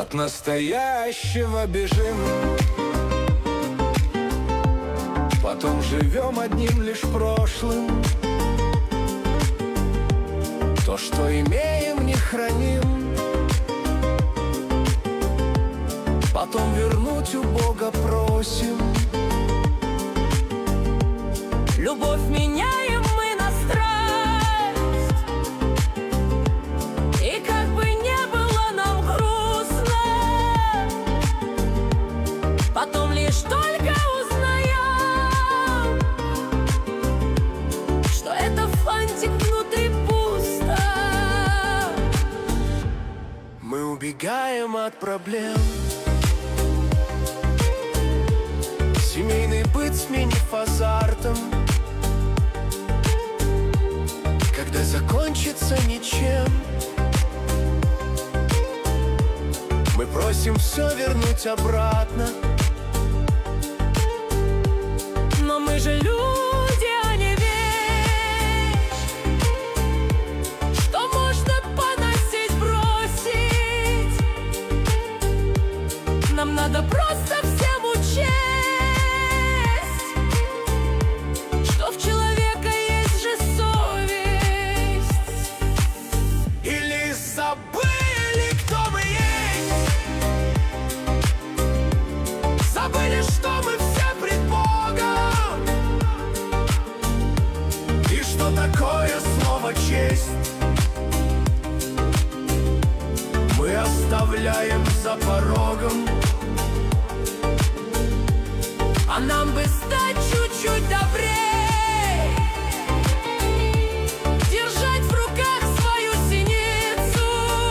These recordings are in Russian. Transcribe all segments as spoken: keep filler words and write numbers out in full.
От настоящего бежим, потом живем одним лишь прошлым. То, что имеем, не храним, потом вернуть у Бога просим. Любовь меняем мы на страсть, и как бы не было нам грустно, потом лишь только узнаем, что это фантик внутри пусто. Мы убегаем от проблем, семейный быт сменив азартом. Когда закончится ничем, мы просим все вернуть обратно. Но мы же люди, а не вещь, что можно поносить, бросить. Нам надо просто всем учесть, что в человека есть же совесть. Или забыли, кто мы есть, забыли, что мы все пред Богом, и что такое слово честь мы оставляем за порогом. А нам бы стать чуть-чуть добрей, держать в руках свою синицу,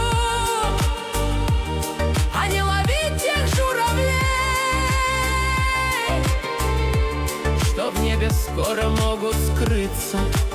а не ловить тех журавлей, что в небе скоро могут скрыться.